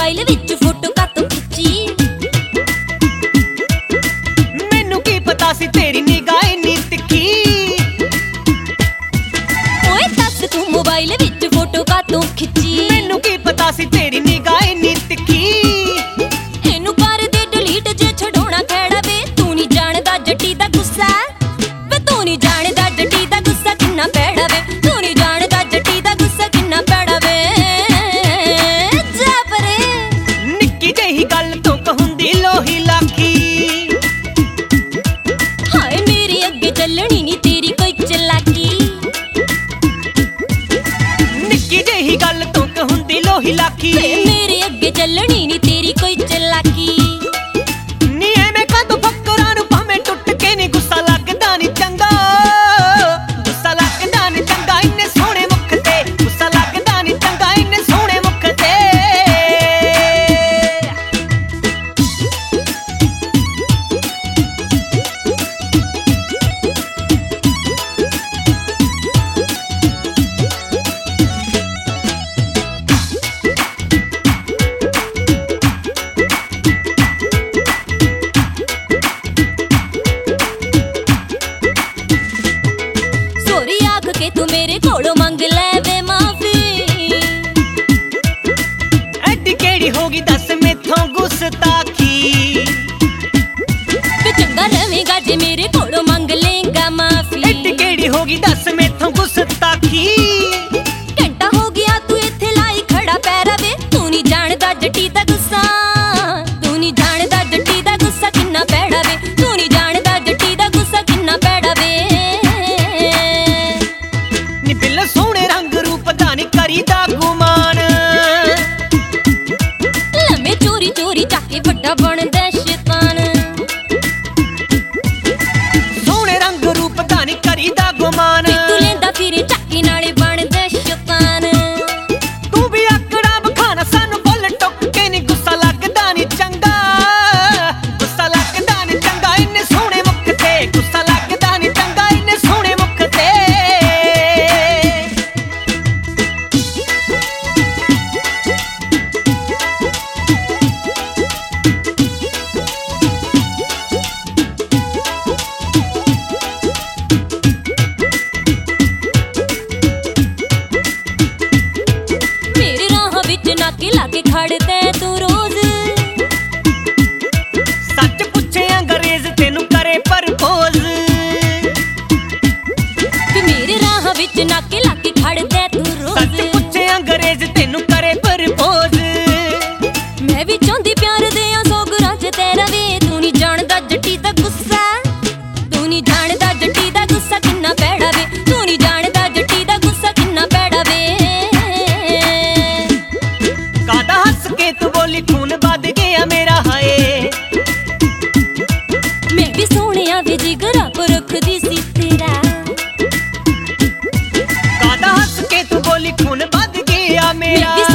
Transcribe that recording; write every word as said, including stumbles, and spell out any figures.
Mobile विच photo कातों खिच्ची। मैनू की पता सी तेरी निगाह इन्नी तिखी। ओए दस तू मोबाइल विच फोटो कातों खिच्ची। मैनू की पता सी तेरी निगाह इन्नी तिखी। इनू कर दे डिलीट जे छड़ाउणा खैड़ा वे। तू नहीं जानदा जट्टी दा गुस्सा वे, तू नहीं जानदा जट्टी दा गुस्सा किन्ना पैड़ा वे। तू नहीं जानदा जट्टी दा गुस्सा किन्ना पैड़ा वे। जा परे निक्की जही गल तो कहूंदी लोही लाखी। हाय मेरे अगे चलनी नी तेरी कोई चलाकी। निक्की जही गल तो कहूंदी लोही लाखी। वे मेरे अगे चलनी नी तेरी कोई चलाकी। नी एवें कदों फकरां नूं भावें टुट के नी गुस्सा लगदा नी चंगा। गुस्सा लगदा नी चंगा इन्ने सोहणे मुख ते। गुस्सा लगदा नी चंगा इन्ने सोहणे मुख ते। सोरी आख के तू मेरे कोलों मंग ले वे माफी। एडी केड़ी होगी दस मेथों गुस्ताखी। वे चंगा रवेगा जे मेरे कोलों मंग लेगा माफी। एडी केड़ी होगी दस मेथों गुस्ताखी। घंटा हो गया तू इत्थे लाई खड़ा पैरा वे। तू नहीं जानदा जट्टी दा गुस्सा, तू नहीं जानदा जट्टी दा गुस्सा किन्ना पैड़ा वे। तू नहीं जानदा जट्टी दा गुस्सा किन्ना पैड़ा वे। नी बिल सोहणे रंग रूप दा नी करीदा गुमान। लम्मे चोरी चोरी चाके वड्डा बनदा शैतान। सोहणे रंग रूप दा नी करीदा गुमान। वे तू लेंदा फिरे चाके नाले बनदा शैतान। तू भी आकड़ा बखाना सानू बोल टुक के नी गुस्सा लगदा नी चंगा। गुस्सा लगदा नी चंगा इन्ने सोहणे मुख ते। गुस्सा लगदा नी चंगा इन्ने सोहणे मुख ते। मेरे राह विच नाके लाके खड़दा तू रोज। सच पुछे अंग्रेज तेनू करे प्रपोज। वे मेरे राह विच नाके लाके खड़दा तू सच रोज। पुछे अंग्रेज तेनू करे प्रपोज। मैं भी चाਹੁंदी प्यार दे आ सौ गुरां च तेरा वे। तू नहीं जानदा जट्टी दा गुस्सा, तू नहीं जानदा जट्टी दा गुस्सा किन्ना पैड़ा वे। तू नहीं जानदा जट्टी दा गुस्सा किन्ना पैड़ा वे। कादा हंस के तू बोली खून बद गया मेरा हाय। मैं भी सोहणिया वे जिगरा को रखदी सी तेरा। कादा हंस के तू बोली खून बद गया मैं मेरा। भी